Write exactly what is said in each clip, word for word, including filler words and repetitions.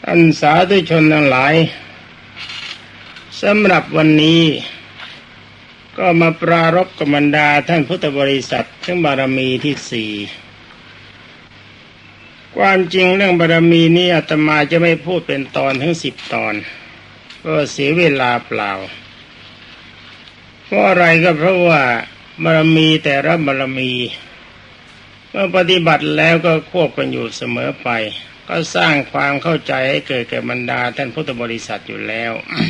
ท่านสาธุชนทั้งหลายสำหรับวันนี้ก็มาปรารภกับบรรดาท่านพุทธบริษัทถึงบารมีที่สี่ความจริงเรื่องบารมีนี้อาตมาจะไม่พูดเป็นตอนถึงสิบตอนก็เสียเวลาเปล่าเพราะอะไรก็เพราะว่าบารมีแต่ละบารมีเมื่อปฏิบัติแล้วก็ควบกันอยู่เสมอไปก็สร้างความเข้าใจให้เกิดแก่บรรดาท่านพุทธบริษัทอยู่แล้ว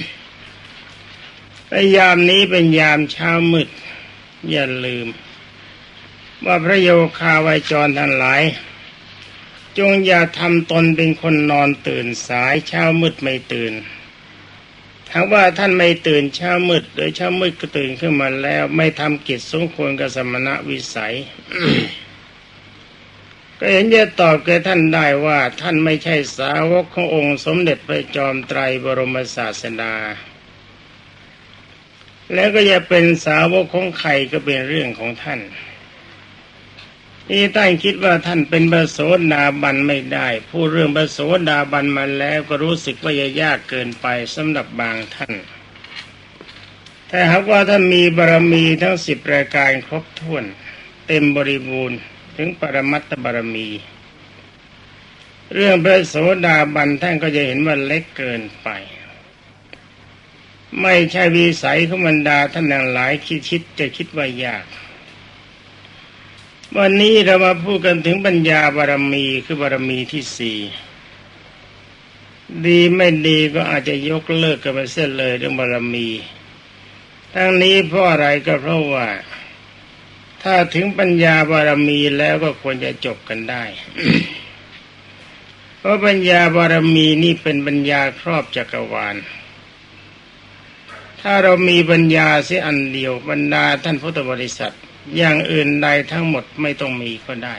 ในยามนี้เป็นยามเช้ามืดอย่าลืมว่าพระโยคาวาจรทั้งหลายจงอย่าทำตนเป็นคนนอนตื่นสายเช้ามืดไม่ตื่นถ้าว่าท่านไม่ตื่นเช้ามืดหรือเช้ามืดก็ตื่นขึ้นมาแล้วไม่ทำกิจสมควรกับสมณวิสัย ก็เห็นจะตอบแก่ท่านได้ว่าท่านไม่ใช่สาวกขององค์สมเด็จพระจอมไตรบรมศาสดาแล้วก็จะเป็นสาวกของใครก็เป็นเรื่องของท่านนี่ท่านคิดว่าท่านเป็นพระโสดาบันไม่ได้พูดเรื่องพระโสดาบันมาแล้วก็รู้สึกว่ายากเกินไปสำหรับบางท่านแต่หากว่าท่านมีบารมีทั้งสิบรายการครบถ้วนเต็มบริบูรณ์ถึงปรมัตถบารมีเรื่องพระโสดาบันท่านก็จะเห็นว่าเล็กเกินไปไม่ใช่วิสัยของบรรดาท่านทั้งหลายคิดคิดจะคิดว่ายากวันนี้เรามาพูดกันถึงปัญญาบารมีคือบารมีที่สี่ดีไม่ดีก็อาจจะยกเลิกกันไปเสียเลยเรื่องบารมีทั้งนี้เพราะอะไรก็เพราะว่าถ้าถึงปัญญาบารมีแล้วก็ควรจะจบกันได้ เพราะปัญญาบารมีนี่เป็นปัญญาครอบจักรวาลถ้าเรามีปัญญาเสียอันเดียวบรรดาท่านพุทธบริษัทอย่างอื่นใดทั้งหมดไม่ต้องมีก็ได้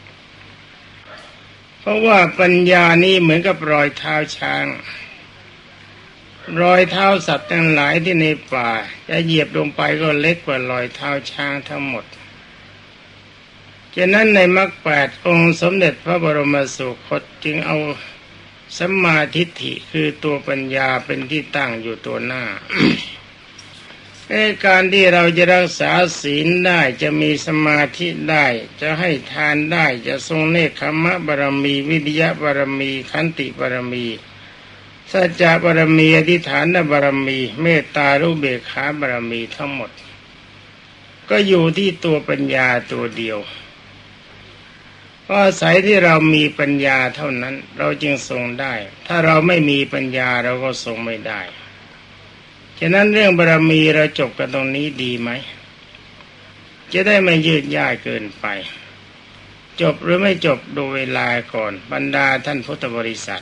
เพราะว่าปัญญานี้เหมือนกับรอยเท้าช้างรอยเท้าสัตว์ทั้งหลายที่ในป่าจะเหยียบลงไปก็เล็กกว่ารอยเท้าช้างทั้งหมดฉะนั้นในมรรคแปดองค์สมเด็จพระบรมสุคตจึงเอาสัมมาทิฏฐิคือตัวปัญญาเป็นที่ตั้งอยู่ตัวหน้า ในการที่เราจะรักษาศีลได้จะมีสมาธิได้จะให้ทานได้จะทรงเนคขมะบารมีวิริยะบารมีขันติบารมีสัจจะบารมีอธิฐานบารมีเมตตาอุเบกขาบารมีทั้งหมดก็อยู่ที่ตัวปัญญาตัวเดียวเพราะอาศัยที่เรามีปัญญาเท่านั้นเราจึงทรงได้ถ้าเราไม่มีปัญญาเราก็ทรงไม่ได้ฉะนั้นเรื่องบารมีเราจบกันตรงนี้ดีไหมจะได้ไม่ยืดยาดเกินไปจบหรือไม่จบดูเวลาก่อนบรรดาท่านพุทธบริษัท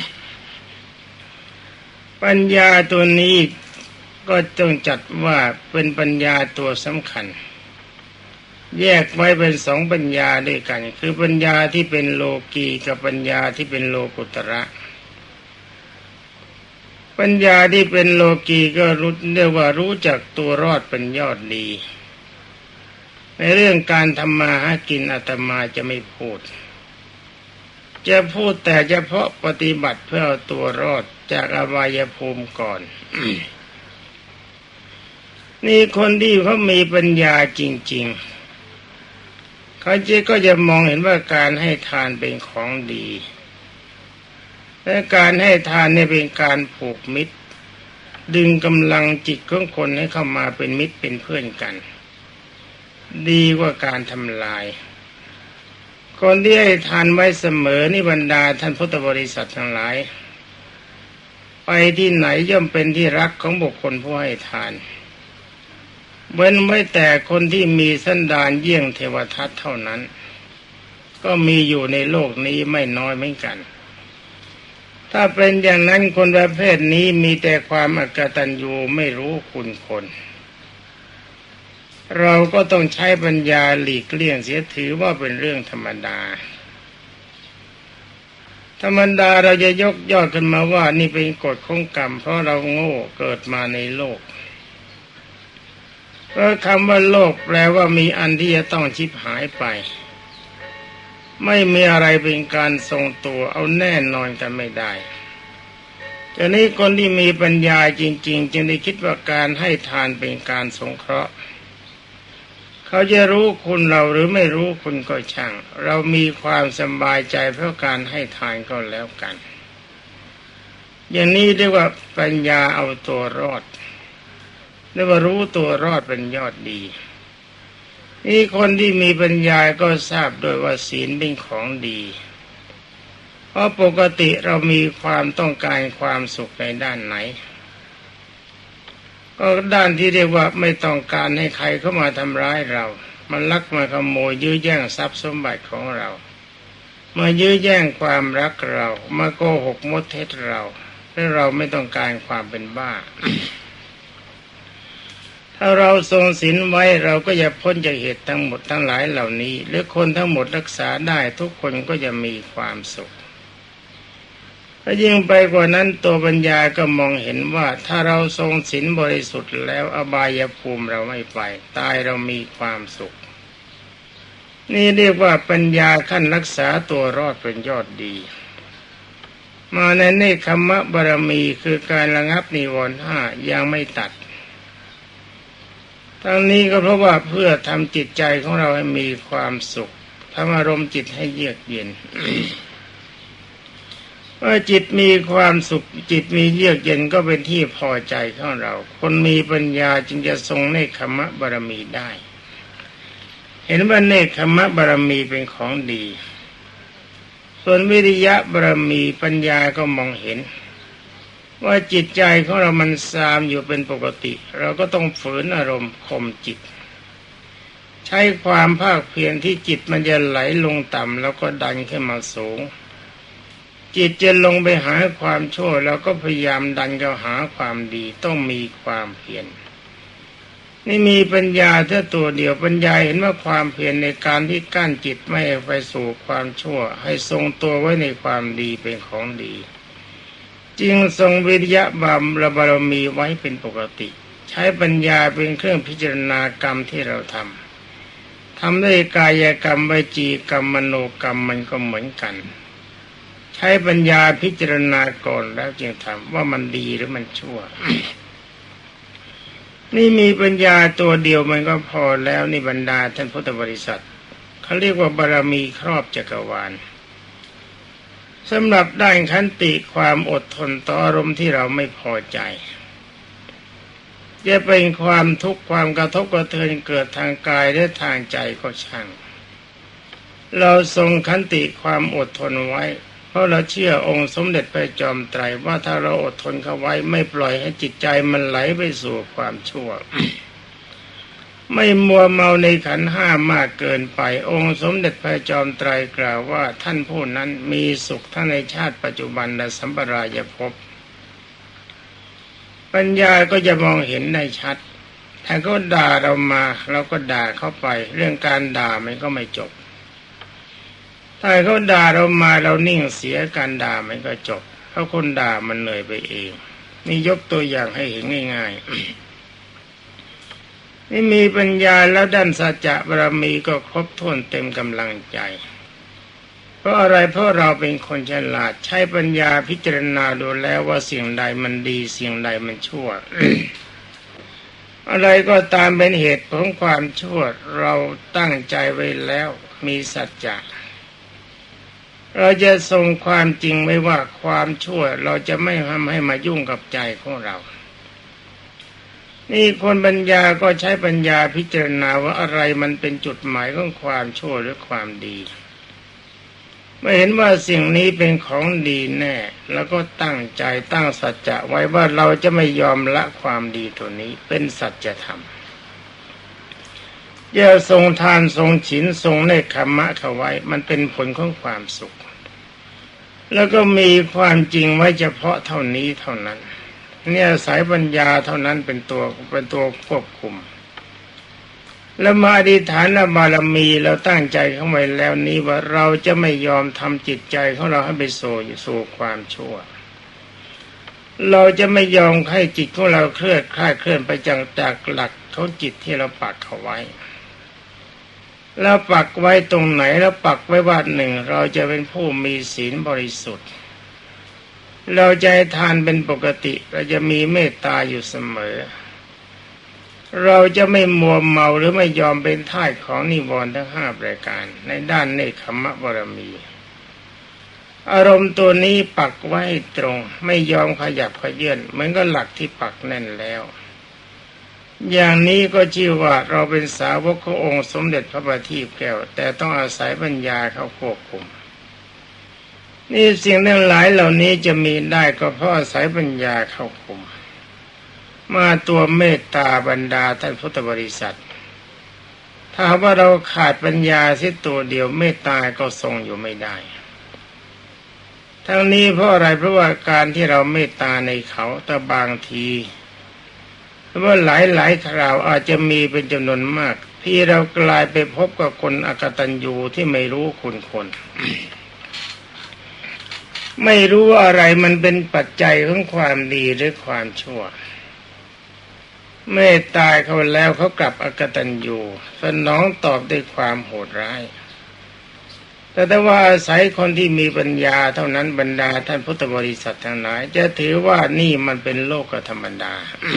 ปัญญาตัวนี้ก็ต้องจัดว่าเป็นปัญญาตัวสำคัญแยกไว้เป็นสองปัญญาด้วยกันคือปัญญาที่เป็นโลกีกับปัญญาที่เป็นโลกุตระปัญญาที่เป็นโลกีก็รู้เรียกว่ารู้จักตัวรอดเป็นยอดดีในเรื่องการทำมาหากินอาตมาจะไม่พูดจะพูดแต่เฉพาะปฏิบัติเพื่อเอาตัวรอดจากอบายภูมิก่อน นี่คนที่เขามีปัญญาจริงๆเขาจะก็จะมองเห็นว่าการให้ทานเป็นของดีและการให้ทานเนี่ยเป็นการผูกมิตรดึงกำลังจิตของคนให้เข้ามาเป็นมิตรเป็นเพื่อนกันดีกว่าการทำลายคนที่ให้ทานไว้เสมอนี่บรรดาท่านพุทธบริษัททั้งหลายไปที่ไหนย่อมเป็นที่รักของบุคคลผู้ให้ทานเว้นไว้แต่คนที่มีสันดานเยี่ยงเทวทัตเท่านั้นก็มีอยู่ในโลกนี้ไม่น้อยเหมือนกันถ้าเป็นอย่างนั้นคนประเภทนี้มีแต่ความอกตัญญูไม่รู้คุณคนเราก็ต้องใช้ปัญญาหลีกเลี่ยงเสียถือว่าเป็นเรื่องธรรมดาธรรมดาเราจะยกย่อขึ้นมาว่านี่เป็นกฎของกรรมเพราะเราโง่เกิดมาในโลกเพราะคำว่าโลกแปลว่ามีอันที่จะต้องชิบหายไปไม่มีอะไรเป็นการทรงตัวเอาแน่นอนกันไม่ได้แต่นี้คนที่มีปัญญาจริงๆจึงได้คิดว่าการให้ทานเป็นการสงเคราะห์เขาจะรู้คุณเราหรือไม่รู้คุณก็ช่างเรามีความสบายใจเพราะการให้ทานก็แล้วกันอย่างนี้เรียกว่าปัญญาเอาตัวรอดเรียกว่ารู้ตัวรอดเป็นยอดดีนี่คนที่มีปัญญาก็ทราบโดยว่าศีลเป็นของดีเพราะปกติเรามีความต้องการความสุขในด้านไหนก็ด้านที่เรียกว่าไม่ต้องการให้ใครเข้ามาทำร้ายเรามันลักมาขโมยยื้อแย่งทรัพย์สมบัติของเรามายื้อแย่งความรักเรามาโกหกมดเท็จเราและเราไม่ต้องการความเป็นบ้า ถ้าเราทรงศีลไว้เราก็จะพ้นจากเหตุทั้งหมดทั้งหลายเหล่านี้หรือคนทั้งหมดรักษาได้ทุกคนก็จะมีความสุขถ้ายิ่งไปกว่านั้นตัวปัญญาก็มองเห็นว่าถ้าเราทรงศีลบริสุทธิ์แล้วอบายภูมิเราไม่ไปตายเรามีความสุขนี่เรียกว่าปัญญาขั้นรักษาตัวรอดเป็นยอดดีมาในเนคขมะบารมีคือการระงับนิวรณ์ห้ายังไม่ตัดทั้งนี้ก็เพราะว่าเพื่อทำจิตใจของเราให้มีความสุขทำอารมณ์จิตให้เยือกเย็น เมื่อจิตมีความสุขจิตมีเยือกเย็นก็เป็นที่พอใจของเราคนมีปัญญาจึงจะทรงเนคขมะบารมีได้เห็นว่าเนคขมะบารมีเป็นของดีส่วนวิริยะบารมีปัญญาก็มองเห็นว่าจิตใจของเรามันซามอยู่เป็นปกติเราก็ต้องฝืนอารมณ์ข่มจิตใช้ความภาคเพียรที่จิตมันจะไหลลงต่ำแล้วก็ดันขึ้นมาสูงจิตจะลงไปหาความชั่วแล้วก็พยายามดันเข้าหาความดีต้องมีความเพียรนี่มีปัญญาแค่ตัวเดียวปัญญาเห็นว่าความเพียรในการที่กั้นจิตไม่ให้ไปสู่ความชั่วให้ทรงตัวไว้ในความดีเป็นของดีจึงทรงวิริยะบารบารมีไว้เป็นปกติใช้ปัญญาเป็นเครื่องพิจารณากรรมที่เราทำทำด้วยกายกรรมวจีกรรมมโนกรรมมันก็เหมือนกันใช้ปัญญาพิจารณาก่อนแล้วจึงทำว่ามันดีหรือมันชั่ว นี่มีปัญญาตัวเดียวมันก็พอแล้วนี่บรรดาท่านพุทธบริษัทเขาเรียกว่าบารมีครอบจักรวาลสำหรับด้านขันติความอดทนต่ออารมณ์ที่เราไม่พอใจจะเป็นความทุกข์ความกระทบกระเทือนเกิดทางกายและทางใจก็ช่างเราทรงขันติความอดทนไว้เพราะเราเชื่อองค์สมเด็จพระจอมไตรว่าถ้าเราอดทนเข้าไว้ไม่ปล่อยให้จิตใจมันไหลไปสู่ความชั่ว ไม่มัวเมาในขันธ์ห้ามากเกินไปองค์สมเด็จพระจอมไตรกล่าวว่าท่านผู้นั้นมีสุขทั้งในชาติปัจจุบันและสัมปรายภพปัญญาก็จะมองเห็นได้ชัดถ้าเขาด่าเรามาเราก็ด่าเข้าไปเรื่องการด่ามันก็ไม่จบถ้าเขาด่าเรามาเรานิ่งเสียการด่ามันก็จบเพราะคนด่ามันเหนื่อยไปเองนี่ยกตัวอย่างให้เห็นง่ายๆ นี่มีปัญญาแล้วด้านสัจจะบารมีก็ครบถ้วนเต็มกำลังใจเพราะอะไรเพราะเราเป็นคนฉลาดใช้ปัญญาพิจารณาดูแล้วว่าสิ่งใดมันดีสิ่งใดมันชั่ว อะไรก็ตามเป็นเหตุของความชั่วเราตั้งใจไว้แล้วมีสัจจะเราจะทรงความจริงไว้ว่าความชั่วเราจะไม่ทำให้มายุ่งกับใจของเรานี่คนปัญญาก็ใช้ปัญญาพิจารณาว่าอะไรมันเป็นจุดหมายของความชั่วหรือความดีเมื่อเห็นว่าสิ่งนี้เป็นของดีแน่แล้วก็ตั้งใจตั้งสัจจะไว้ว่าเราจะไม่ยอมละความดีตัวนี้เป็นสัจธรรมอย่าทรงทานทรงศีลทรงเนคขมะเข้าไว้มันเป็นผลของความสุขแล้วก็มีความจริงไว้เฉพาะเท่านี้เท่านั้นเนี่ยสายปัญญาเท่านั้นเป็นตัวเป็นตัวควบคุมแล้วมาอธิษฐานบารมีเราตั้งใจเข้าไว้แล้วนี้ว่าเราจะไม่ยอมทำจิตใจของเราให้ไปสู่สู่ความชั่วเราจะไม่ยอมให้จิตของเราเคลื่อนคลาดเคลื่อนไปจากจากหลักของจิตที่เราปักเขาไว้แล้วปักไว้ตรงไหนแล้วปักไว้ว่าหนึ่งเราจะเป็นผู้มีศีลบริสุทธิ์เราจะให้ทานเป็นปกติเราจะมีเมตตาอยู่เสมอเราจะไม่มัวเมาหรือไม่ยอมเป็นทาสของนิวรณ์ทั้งห้าประการในด้านเนคขมบารมีอารมณ์ตัวนี้ปักไว้ตรงไม่ยอมขยับขยื่นเหมือนกับหลักที่ปักแน่นแล้วอย่างนี้ก็ชื่อว่าเราเป็นสาวกขององค์สมเด็จพระบัณฑิตแก้วแต่ต้องอาศัยปัญญาเข้าควบคุมนี่สิ่งทั้งหลายเหล่านี้จะมีได้ก็เพราะอาศัยปัญญาเข้าคุมมาตัวเมตตาบรรดาท่านพุทธบริษัทถ้าว่าเราขาดปัญญาสิตัวเดียวเมตตาก็ทรงอยู่ไม่ได้ทั้งนี้เพราะอะไรเพราะว่าการที่เราเมตตาในเขาแต่บางทีเพราะว่าหลายหลายคราวอาจจะมีเป็นจำนวนมากที่เรากลายไปพบกับคนอกตัญญูที่ไม่รู้คุณคน ไม่รู้อะไรมันเป็นปัจจัยของความดีหรือความชั่วเมตตาเขาแล้วเขากลับอกตัญญูสนองตอบด้วยความโหดร้ายแต่ถ้าว่าอาศัยคนที่มีปัญญาเท่านั้นบรรดาท่านพุทธบริษัททั้งหลายจะถือว่านี่มันเป็นโลกธรรมดา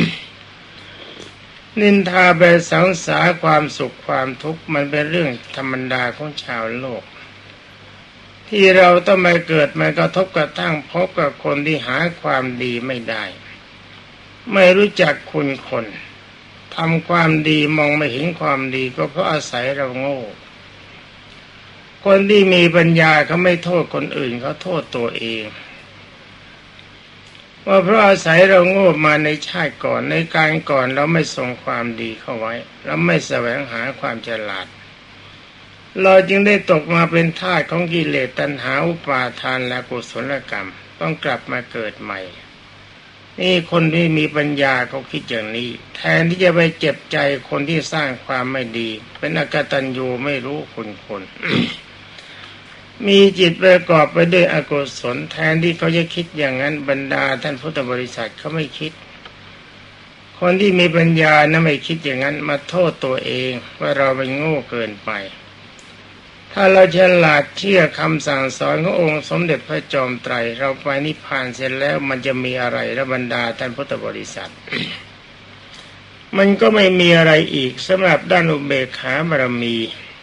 นินทาเบสังสาความสุขความทุกข์มันเป็นเรื่องธรรมดาของชาวโลกที่เราต้องมาเกิดมากระทบกระทั่งพบกับคนที่หาความดีไม่ได้ไม่รู้จักคุณคนทำความดีมองไม่เห็นความดีก็เพราะอาศัยเราโง่คนที่มีปัญญาเขาไม่โทษคนอื่นเขาโทษตัวเองว่าเพราะอาศัยเราโง่มาในชาติก่อนในการก่อนเราไม่ส่งความดีเข้าไว้เราไม่แสวงหาความฉลาดเราจึงได้ตกมาเป็นทาสของกิเลสตัณหาอุปาทานและกุศลกรรมต้องกลับมาเกิดใหม่นี่คนที่มีปัญญาเขาคิดอย่างนี้แทนที่จะไปเจ็บใจคนที่สร้างความไม่ดีเป็นอกตัญญูไม่รู้คุณคน มีจิตประกอบไปด้วยอกุศลแทนที่เขาจะคิดอย่างนั้นบรรดาท่านพุทธบริษัทเขาไม่คิดคนที่มีปัญญานะไม่คิดอย่างนั้นมาโทษตัวเองว่าเราเป็นโง่เกินไปถ้าเราฉลาดเชื่อคำสั่งสอนขององค์สมเด็จพระจอมไตรเราไปนิพพานเสร็จแล้วมันจะมีอะไรระบรรดาท่านพุทธบริษัท มันก็ไม่มีอะไรอีกสำหรับด้านอุเบกขาบารมี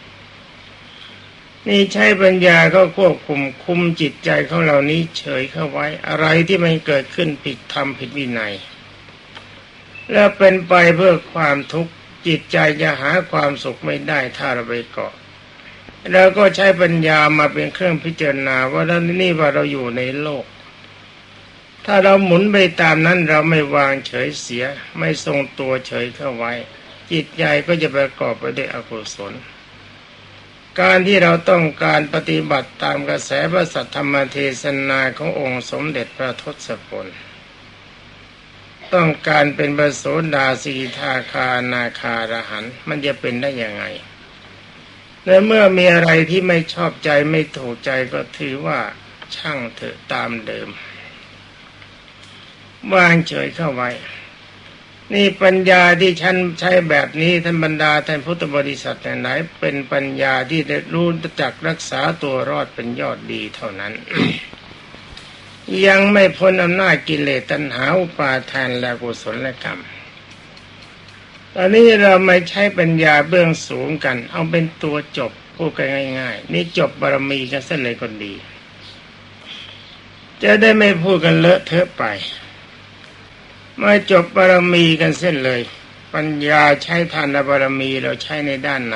นี่ใช้ปัญญาก็ควบคุมคุมจิตใจของเรานี้เฉยเข้าไว้อะไรที่มันเกิดขึ้นผิดธรรมผิดวินัยและเป็นไปเพื่อความทุกข์จิตใจจะหาความสุขไม่ได้ถ้าเราไปเกาะเราก็ใช้ปัญญามาเป็นเครื่องพิจารณาว่าแล้วนี่ว่าเราอยู่ในโลกถ้าเราหมุนไปตามนั้นเราไม่วางเฉยเสียไม่ทรงตัวเฉยเข้าไว้จิตใจก็จะประกอบไปด้วยอกุศลการที่เราต้องการปฏิบัติตามกระแสพระสัทธรรมเทศนาขององค์สมเด็จพระทศพลต้องการเป็นพระโสดาสีทาคานาคาอรหันต์มันจะเป็นได้ยังไงและเมื่อมีอะไรที่ไม่ชอบใจไม่ถูกใจก็ถือว่าช่างเถอะตามเดิมวางเฉยเข้าไว้นี่ปัญญาที่ฉันใช้แบบนี้ท่านบรรดาท่านพุทธบริษัทไหนเป็นปัญญาที่ได้รู้จักรักษาตัวรอดเป็นยอดดีเท่านั้น ยังไม่พ้นอำนาจกิเลสตัณหาอุปาทานและกุศลกรรมตอนนี้เราไม่ใช้ปัญญาเบื้องสูงกันเอาเป็นตัวจบพูดกันง่ายๆนี่จบบารมีกันซะเลยคนดีจะได้ไม่พูดกันเลอะเทอะไปมาจบบารมีกันเส้นเลยปัญญาใช้ทานบารมีเราใช้ในด้านไหน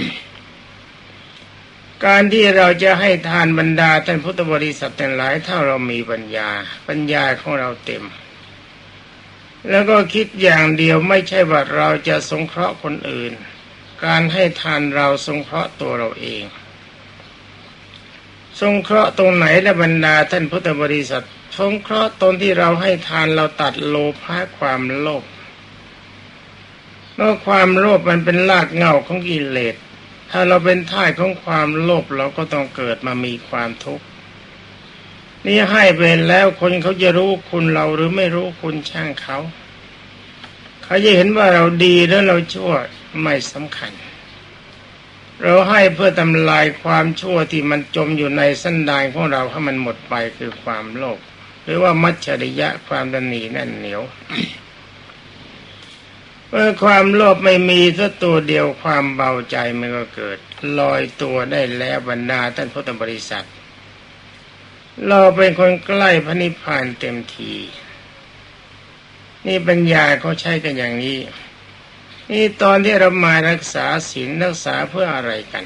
การที่เราจะให้ทานบรรดาท่านพุทธบริษัททั้งหลายถ้าเรามีปัญญาปัญญาของเราเต็มแล้วก็คิดอย่างเดียวไม่ใช่ว่าเราจะสงเคราะห์คนอื่นการให้ทานเราสงเคราะห์ตัวเราเองสงเคราะห์ตรงไหนและบรรดาท่านพุทธบริษัทสงเคราะห์ตนที่เราให้ทานเราตัดโลภะความโลภเพราะความโลภมันเป็นรากเหง้าของกิเลสถ้าเราเป็นทาสของความโลภเราก็ต้องเกิดมามีความทุกข์นี่ให้ไปแล้วคนเขาจะรู้คุณเราหรือไม่รู้คุณช่างเขาเขาจะเห็นว่าเราดีแล้วเราชั่วไม่สำคัญเราให้เพื่อทำลายความชั่วที่มันจมอยู่ในสันดานของเราให้มันหมดไปคือความโลภหรือว่ามัจฉริยะความตนีแน่นเหนียวเมื่อความโลภไม่มีสักตัวเดียวความเบาใจมันก็เกิดลอยตัวได้แล้วบรรดาท่านพุทธบริษัทเราเป็นคนใกล้พระนิพพานเต็มทีนี่ปัญญาเขาใช้กันอย่างนี้นี่ตอนที่เรามารักษาศีลรักษาเพื่ออะไรกัน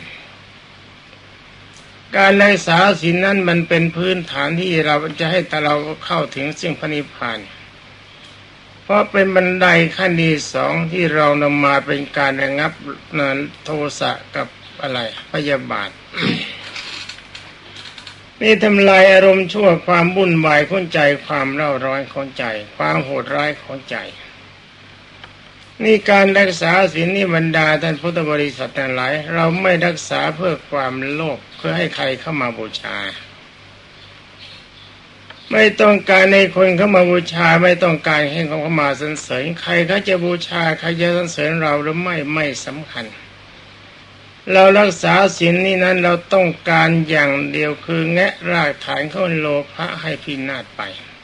การรักษาศีลนั้นมันเป็นพื้นฐานที่เราจะให้แต่เราเข้าถึงสิ่งพระนิพพานเพราะเป็นบันไดขั้นที่สองที่เรานำมาเป็นการระงับโทสะกับอะไรพยาบาท นี่ทำลายอารมณ์ชั่วความวุ่นวายของใจความเร่าร้อนของใจความโหดร้ายของใจนี่การรักษาศีลนี่บรรดาท่านพุทธบริษัททั้งหลายเราไม่รักษาเพื่อความโลภเพื่อให้ใครเข้ามาบูชาไม่ต้องการในคนเข้ามาบูชาไม่ต้องการให้เขาเข้ามาสรรเสริญใครเขาจะบูชาใครจะสรรเสริญเราหรือไม่ไม่สำคัญเรารักษาศีลนี่นั้นเราต้องการอย่างเดียวคือแงะรากฐานของโลภะให้พินาศไป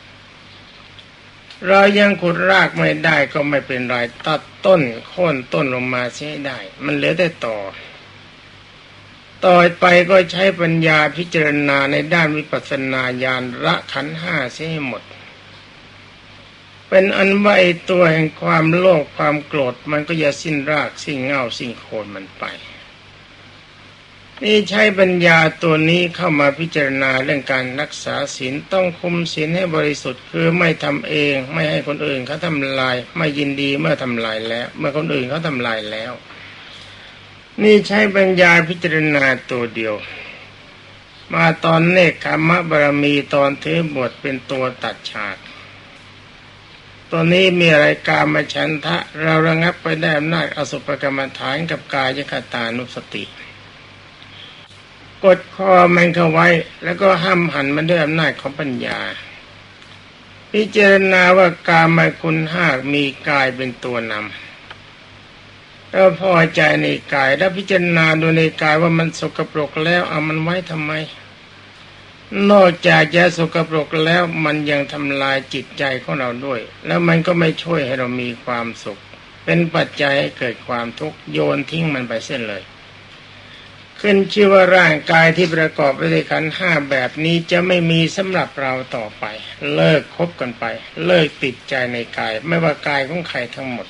เรายังขุดรากไม่ได้ก็ไม่เป็นไรตัดต้นโค่นต้นลงมาเสียได้มันเหลือแต่ต่อต่อไปก็ใช้ปัญญาพิจารณาในด้านวิปัสสนาญาณละขันธ์ห้าเสียให้หมดเป็นอันว่าไอ้ตัวแห่งความโลภความโกรธมันก็จะสิ้นรากสิ้นเง่าสิ้นโคนมันไปนี่ใช้ปัญญาตัวนี้เข้ามาพิจารณาเรื่องการรักษาศีลต้องคุมศีลให้บริสุทธิ์คือไม่ทำเองไม่ให้คนอื่นเขาทำลายไม่ยินดีเมื่อทำลายแล้วเมื่อคนอื่นเขาทำลายแล้วนี่ใช้ปัญญาพิจารณาตัวเดียวมาตอนเนกขมบารมีตอนถือบทเป็นตัวตัดฉากตัวนี้มีอะไรกามฉันทะเราระงับไปได้อำนาจอสุภกรรมฐานกับกายคตานุสติกดคอมันเข้าไว้แล้วก็ห้ามหันมันด้วยอำนาจของปัญญาพิจารณาว่ากามคุณห้ามีกายเป็นตัวนำแล้วพอใจในกายแล้วพิจารณาดูในกายว่ามันสกปรกแล้วเอามันไว้ทำไมนอกจากจะสกปรกแล้วมันยังทำลายจิตใจของเราด้วยแล้วมันก็ไม่ช่วยให้เรามีความสุขเป็นปัจจัยให้เกิดความทุกข์โยนทิ้งมันไปเส้นเลยขึ้นชื่อว่าร่างกายที่ประกอบไปด้วยขันธ์ห้าแบบนี้จะไม่มีสำหรับเราต่อไปเลิกคบกันไปเลิกติดใจในกายไม่ว่ากายของใครทั้งหมด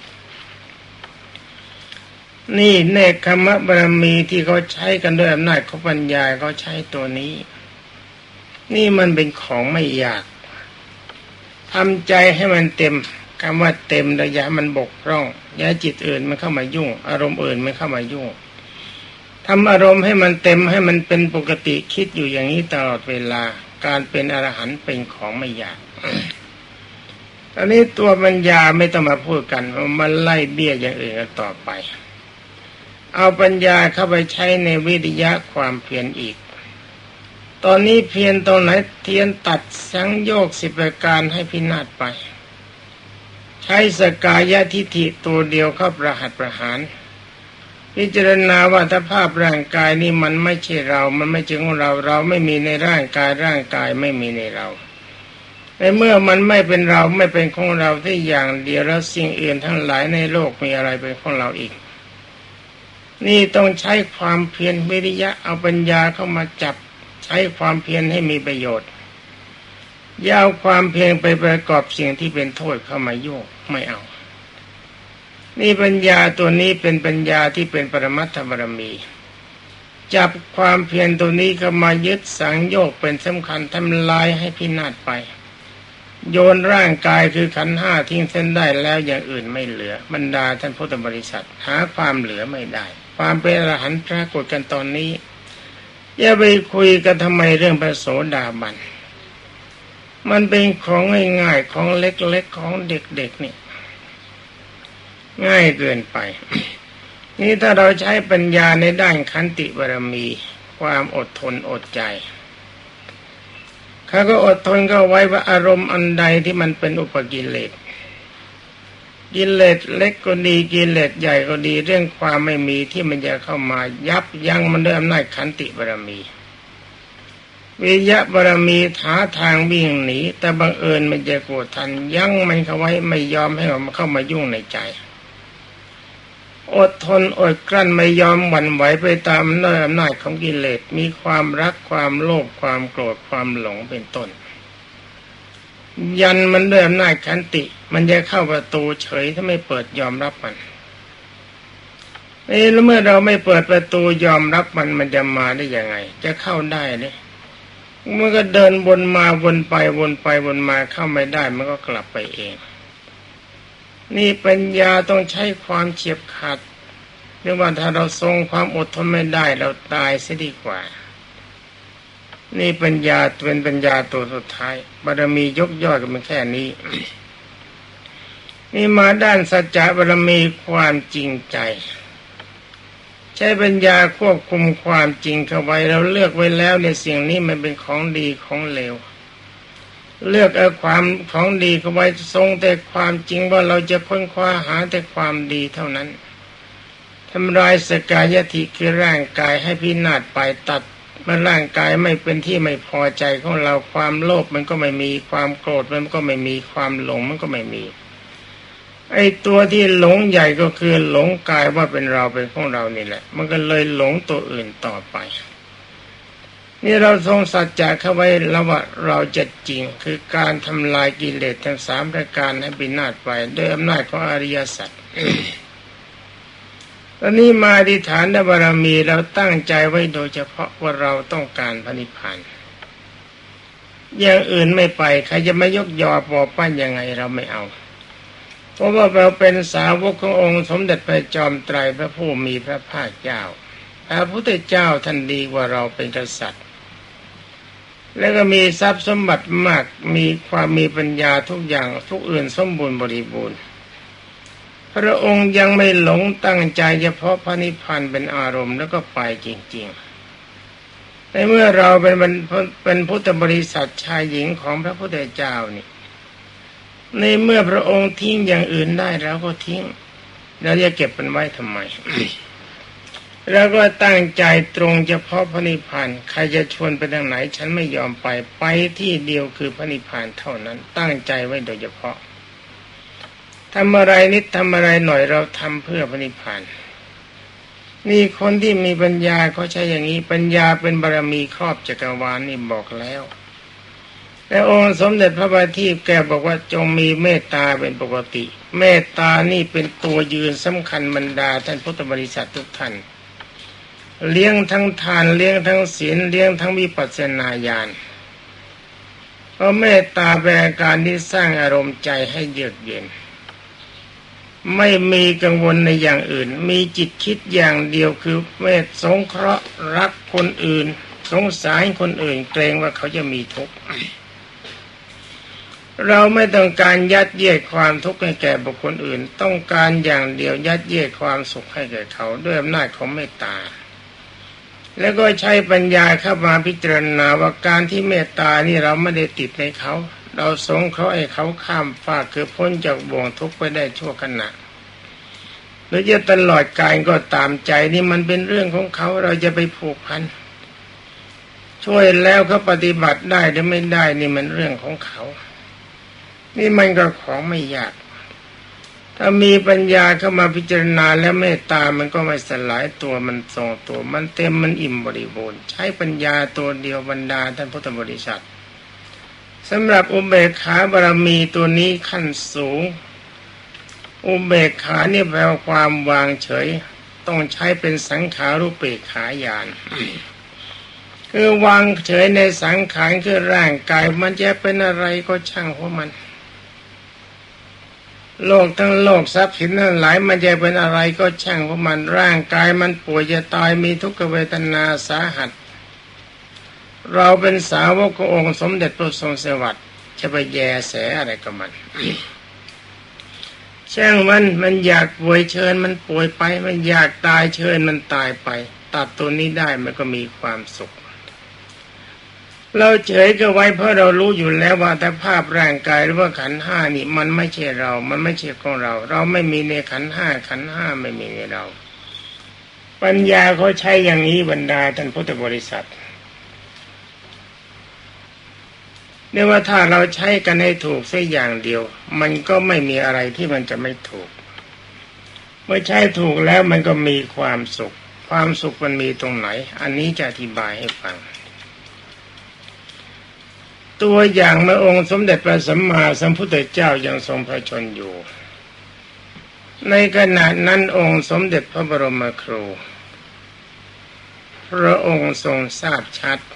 นี่เนกขมบารมีที่เขาใช้กันด้วยอำนาจของปัญญาเขาใช้ตัวนี้นี่มันเป็นของไม่ยากทำใจให้มันเต็มคำว่าเต็มระยะมันบกพร่องอย่าจิตอื่นมันเข้ามายุ่งอารมณ์อื่นมันเข้ามายุ่งทำอารมณ์ให้มันเต็มให้มันเป็นปกติคิดอยู่อย่างนี้ตลอดเวลาการเป็นอรหันต์เป็นของไม่ยาก ตอนนี้ตัวปัญญาไม่ต้องมาพูดกันมันไล่เบี้ยอย่างอื่นกันต่อไปเอาปัญญาเข้าไปใช้ในวิริยะความเพียรอีกตอนนี้เพียรตรงไหนเทียนตัดสังโยชน์สิบประการให้พินาศไปใช้สกายทิฏฐิตัวเดียวเข้าประหัตประหารพิจารณาว่าถ้าภาพร่างกายนี้มันไม่ใช่เรามันไม่ใช่ของเราเราไม่มีในร่างกายร่างกายไม่มีในเราในเมื่อมันไม่เป็นเราไม่เป็นของเราที่อย่างเดียวแล้วสิ่งอื่นทั้งหลายในโลกมีอะไรเป็นของเราอีกนี่ต้องใช้ความเพียรวิริยะเอาปัญญาเข้ามาจับใช้ความเพียรให้มีประโยชน์อย่าเอาความเพียรไปประกอบสิ่งที่เป็นโทษเข้ามายุ่งไม่เอานี่ปัญญาตัวนี้เป็นปัญญาที่เป็นปรมัตถบารมีจับความเพียรตัวนี้เข้ามายึดสังโยชน์เป็นสำคัญทำลายให้พินาศไปโยนร่างกายคือขันธ์ห้าทิ้งเส้นได้แล้วอย่างอื่นไม่เหลือบรรดาท่านพุทธบริษัทหาความเหลือไม่ได้ความเป็นอรหันต์ปรากฏกันตอนนี้อย่าไปคุยกันทำไมเรื่องพระโสดาบันมันเป็นของง่ายๆของเล็กๆของเด็กๆนี่ง่ายเกินไป นี่ถ้าเราใช้ปัญญาในด้านขันติบารมีความอดทนอดใจเขาก็อดทนก็ไว้ว่าอารมณ์อันใดที่มันเป็นอุปกิเลสกิเลสเล็กก็ดีกิเลสใหญ่ก็ดีเรื่องความไม่มีที่มันจะเข้ามายับยั้งมันด้วยอำนาจขันติบารมีวิริยะบารมีหาทางวิ่งหนีแต่บังเอิญมันจะโกรธทันยั้งมันเข้าไว้ไม่ยอมให้มันเข้ามายุ่งในใจอดทนอดกลั้นไม่ยอมหวั่นไหวไปตามอำนาจของกิเลสมีความรักความโลภความโกรธความหลงเป็นต้นยันมันด้วยอำนาจขันติมันจะเข้าประตูเฉยถ้าไม่เปิดยอมรับมันเอ๊ะแล้วเมื่อเราไม่เปิดประตูยอมรับมันมันจะมาได้ยังไงจะเข้าได้เนี่ยมันก็เดินวนมาวนไปวนไปวนมาเข้าไม่ได้มันก็กลับไปเองนี่ปัญญาต้องใช้ความเฉียบขาดเรียกว่าถ้าเราทรงความอดทนไม่ได้เราตายเสียดีกว่านี่ปัญญาเป็นปัญญาตัวสุดท้ายบารมียกย่อยกันเป็นแค่นี้ นี่มาด้านสัจจะบารมีความจริงใจใช้ปัญญาควบคุมความจริงเข้าไว้เราเลือกไว้แล้วในสิ่งนี้มันเป็นของดีของเลวเลือกเอาความของดีเข้าไว้ทรงแต่ความจริงว่าเราจะค้นคว้าหาแต่ความดีเท่านั้นทำลายสกายทิคือร่างกายให้พินาศไปตัดเมื่อร่างกายไม่เป็นที่ไม่พอใจของเราความโลภมันก็ไม่มีความโกรธมันก็ไม่มีความหลงมันก็ไม่มีไอ้ตัวที่หลงใหญ่ก็คือหลงกายว่าเป็นเราเป็นของเรานี่แหละมันก็เลยหลงตัวอื่นต่อไปนี่เราทรงสัจจะเข้าไว้แล้วว่าเราจะจริงคือการทำลายกิเลสทั้งสามประการให้พินาศไปด้วยอำนาจของอริยสัจ ตอนนี้มาอธิษฐานบารมีเราตั้งใจไว้โดยเฉพาะว่าเราต้องการพระนิพพานอย่างอื่นไม่ไปใครจะมายกยอปอปั้นยังไงเราไม่เอาเพราะว่าเราเป็นสาวกขององค์สมเด็จพระจอมไตรพระผู้มีพระภาคเจ้าพระพุทธเจ้าท่านดีกว่าเราเป็นกษัตริย์แล้วก็มีทรัพย์สมบัติมากมีความมีปัญญาทุกอย่างทุกอื่นสมบูรณ์บริบูรณ์พระองค์ยังไม่หลงตั้งใจเฉพาะพระนิพพานเป็นอารมณ์แล้วก็ไปจริงๆในเมื่อเราเป็นเป็นพุทธบริษัทชายหญิงของพระพุทธเจ้านี่ในเมื่อพระองค์ทิ้งอย่างอื่นได้เราก็ทิ้งเราจะเก็บมันไว้ทำไม แล้วก็ตั้งใจตรงเฉพาะพระนิพพานใครจะชวนไปทางไหนฉันไม่ยอมไปไปที่เดียวคือพระนิพพานเท่านั้นตั้งใจไว้โดยเฉพาะทำอะไรนิดทำอะไรหน่อยเราทำเพื่อพระนิพพานนี่คนที่มีปัญญาเขาใช้อย่างนี้ปัญญาเป็นบารมีครอบจักรวาลนี่บอกแล้วแต่องค์สมเด็จพระบาทีแกบอกว่าจงมีเมตตาเป็นปกติเมตตานี่เป็นตัวยืนสำคัญบรรดาท่านพุทธบริษัททุกท่านเลี้ยงทั้งทานเลี้ยงทั้งศีลเลี้ยงทั้งวิปัสสนาญาณเพราะเมตตาเป็นการที่สร้างอารมณ์ใจให้เยือกเย็นไม่มีกังวลในอย่างอื่นมีจิตคิดอย่างเดียวคือเมตสงเคราะห์รักคนอื่นสงสารคนอื่นเกรงว่าเขาจะมีทุกข์เราไม่ต้องการยัดเยียดความทุกข์ให้แก่บุคคลอื่นต้องการอย่างเดียวยัดเยียดความสุขให้แก่เขาด้วยอำนาจของเมตตาแล้วก็ใช้ปัญญาเข้ามาพิจารณาว่าการที่เมตตานี่เราไม่ได้ติดในเขาเราสงเคราะห์ให้เขาข้ามฟากคือพ้นจากบ่วงทุกข์ไปได้ชั่วขณะหรือจะตลอดกาลก็ตามใจนี่มันเป็นเรื่องของเขาเราจะไปผูกพันช่วยแล้วเขาปฏิบัติได้หรือไม่ได้นี่มันเรื่องของเขานี่มันก็ของไม่ยากถ้ามีปัญญาเข้ามาพิจารณาแล้วเมตตามันก็ไม่สลายตัวมันทรงตัวมันเต็มมันอิ่มบริบูรณ์ใช้ปัญญาตัวเดียวบรรดาท่านพุทธบริษัทสำหรับอุเบกขาบารมีตัวนี้ขั้นสูงอุเบกขาเนี่ยแปลว่าความวางเฉยต้องใช้เป็นสังขารุปเบกขาญาณ คือวางเฉยในสังขารคือร่างกายมันจะเป็นอะไรก็ช่างหัวมันโลกทั้งโลกทรัพย์สินทั้งหลายมันจะเป็นอะไรก็ช่างหัวมันร่างกายมันป่วยจะตายมีทุกขเวทนาสาหัสเราเป็นสาวกขององค์สมเด็จพระทรงสวัสดิ์จะไปแยแสอะไรกับมัน ช่างมันมันอยากป่วยเชิญมันป่วยไปมันอยากตายเชิญมันตายไปตัดตัวนี้ได้มันก็มีความสุขเราเฉยก็ไว้เพราะเรารู้อยู่แล้วว่าแต่ภาพร่างกายหรือว่าขันธ์ห้านี่มันไม่ใช่เรามันไม่ใช่ของเราเราไม่มีในขันธ์ห้าขันธ์ห้าไม่มีในเราปัญญาเขาใช้อย่างนี้บรรดาท่านพุทธบริษัทเนี่ยว่าถ้าเราใช้กันให้ถูกสักอย่างเดียวมันก็ไม่มีอะไรที่มันจะไม่ถูกเมื่อใช้ถูกแล้วมันก็มีความสุขความสุขมันมีตรงไหนอันนี้จะอธิบายให้ฟังตัวอย่างเมื่อองค์สมเด็จพระสัมมาสัมพุทธเจ้ายังทรงพระชนอยู่ในขณะนั้นองค์สมเด็จพระบรมครูพระองค์ทรงทราบชัด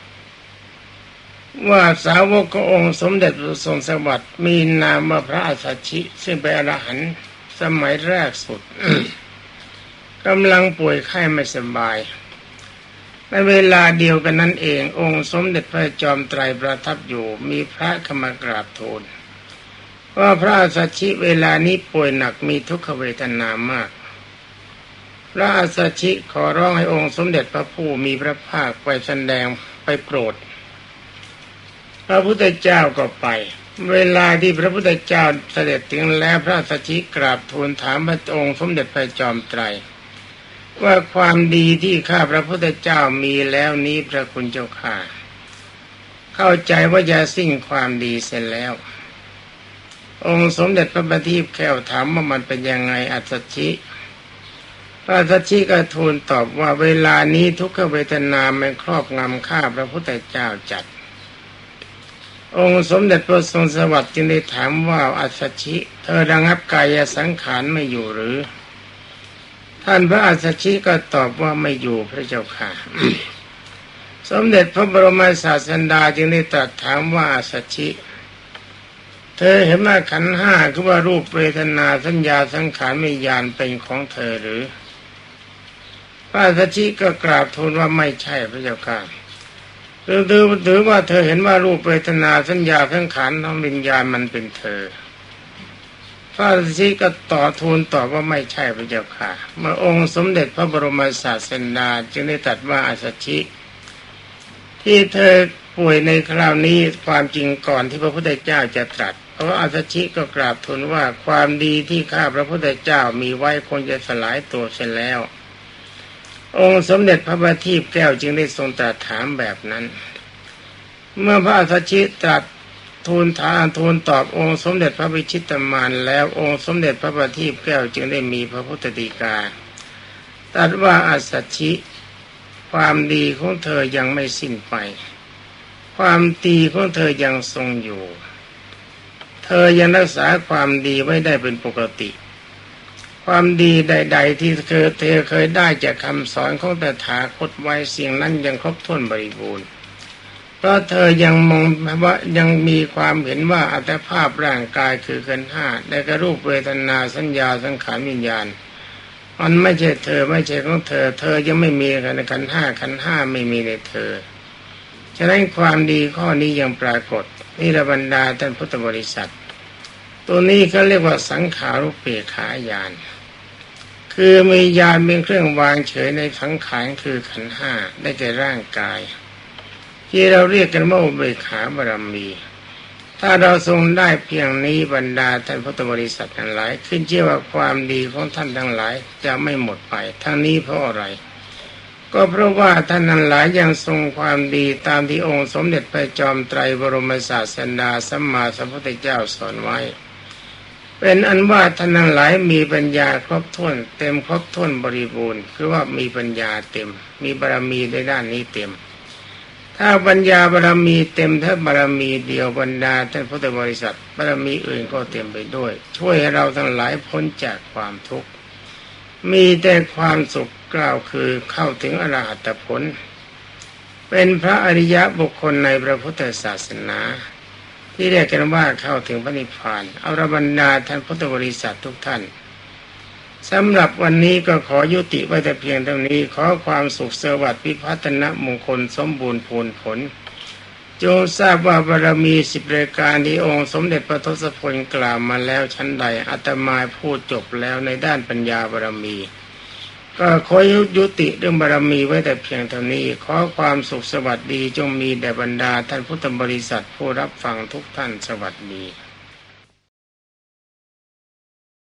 ว่าสาวกขององค์สมเด็จพระทรงสวัสดิ์มีนามว่าพระอัสสชิซึ่งเป็นอรหันต์สมัยแรกสุด กำลังป่วยไข้ไม่สบายในเวลาเดียวกันนั้นเององค์สมเด็จพระจอมไตรประทับอยู่มีพระเข้ามากราบทูลว่าพระอัสสชิเวลานี้ป่วยหนักมีทุกขเวทนามากพระอัสสชิขอร้องให้องค์สมเด็จพระผู้มีพระภาคไปแสดงไปโปรดพระพุทธเจ้าก็ไปเวลาที่พระพุทธเจ้าเสด็จถึงแล้วพระอัสสชิกราบทูลถามพระองค์สมเด็จพระจอมไตรว่าความดีที่ข้าพระพุทธเจ้ามีแล้วนี้พระคุณเจ้าข้าเข้าใจว่าจะสิ้นความดีเสร็จแล้วองค์สมเด็จพระบัณฑิตแก้วถามว่ามันเป็นยังไงอัสสชิพระอัสสชิก็ทูลตอบว่าเวลานี้ทุกขเวทนามันครอบงำข้าพระพุทธเจ้าจัดองค์สมเด็จพระทรงสวัสดิ์จึงได้ถามว่าอัสสชิเธอระงับกายสังขารไม่อยู่หรือท่านพระอัสสชิก็ตอบว่าไม่อยู่พระเจ้าค่ะ สมเด็จพระบรมศาสดาจึงได้ตรัสถามว่าอัสสชิเธอเห็นว่าขันธ์ห้าคือว่ารูปเวทนาสัญญาสังขารวิญญาณเป็นของเธอหรือพระอัสสชิก็กราบทูลว่าไม่ใช่พระเจ้าค่ะหรือถือว่าเธอเห็นว่ารูปเวทนาสัญญาสังขารทั้งวิญญาณมันเป็นเธอพระอัสสชิก็ต่อทูลตอบว่าไม่ใช่พระเจ้าค่ะเมื่อองค์สมเด็จพระบรมศาสดาจึงได้ตรัสว่าอัสสชิที่เธอป่วยในคราวนี้ความจริงก่อนที่พระพุทธเจ้าจะตรัสเพราะอัสสชิก็กราบทูลว่าความดีที่ข้าพระพุทธเจ้ามีไว้คงจะสลายตัวเสียแล้วองค์สมเด็จพระบัณฑิตแก้วจึงได้ทรงตรัสถามแบบนั้นเมื่อพระอัสสชิตรัสทูลถามทูลตอบองค์สมเด็จพระวิชิตมารแล้วองค์สมเด็จพระบัณฑิตแก้วจึงได้มีพระพุทธฎีกาตรัสว่าอัสสชิความดีของเธอยังไม่สิ้นไปความดีของเธอยังทรงอยู่เธอยังรักษาความดีไว้ได้เป็นปกติความดีใดๆที่เธอเธอเคยได้จากคำสอนของตถาคตไว้สิ่งนั้นยังครบถ้วนบริบูรณ์เพราะเธอยังมองว่ายังมีความเห็นว่าอัตภาพร่างกายคือขันธ์ห้าได้กระรูปเวทนาสัญญาสังขารวิญญาณมันไม่ใช่เธอไม่ใช่ของเธอเธอยังไม่มีขันธ์ขันธ์ห้าขันธ์ห้าไม่มีในเธอฉะนั้นความดีข้อนี้ยังปรากฏนี่ระบรรดาท่านพุทธบริษัทตัวนี้เขาเรียกว่าสังขารุปเปกขาญาณคือมีญาณเป็นเครื่องวางเฉยในสังขารคือขันธ์ห้าได้แก่ร่างกายที่เราเรียกกันว่าอุเบกขาบารมีถ้าเราทรงได้เพียงนี้บรรดาท่านพุทธบริษัททั้งหลายขึ้นชื่อว่าความดีของท่านทั้งหลายจะไม่หมดไปทั้งนี้เพราะอะไรก็เพราะว่าท่านทั้งหลายยังทรงความดีตามที่องค์สมเด็จพระจอมไตรบรมศาสดาสัมมาสัมพุทธเจ้าสอนไว้เป็นอันว่าท่านทั้งหลายมีปัญญาครบถ้วนเต็มครบถ้วนบริบูรณ์คือว่ามีปัญญาเต็มมีบารมีในด้านนี้เต็มถ้าปัญญาบารมีเต็มถ้าบารมีเดียวบรรดาท่านพุทธบริษัทบารมีอื่นก็เต็มไปด้วยช่วยให้เราทั้งหลายพ้นจากความทุกข์มีแต่ความสุขกล่าวคือเข้าถึงอรหัตผลเป็นพระอริยะบุคคลในพระพุทธศาสนาที่เรียกกันว่าเข้าถึงพระนิพพานเอาระบรรดาท่านพุทธบริษัททุกท่านสำหรับวันนี้ก็ขอยุติไว้แต่เพียงเท่านี้ขอความสุขสวัสดิ์พิพัฒนมงคลสมบูรณ์ผลผลจงทราบว่าบารมีสิบรายการที่องค์สมเด็จพระทศพลกล่าวมาแล้วชั้นใดอาตมาพูดจบแล้วในด้านปัญญาบารมีก็ขอยุติเรื่องบารมีไว้แต่เพียงเท่านี้ขอความสุขสวัสดีจงมีแด่บรรดาท่านพุทธบริษัทผู้รับฟังทุกท่านสวัสดี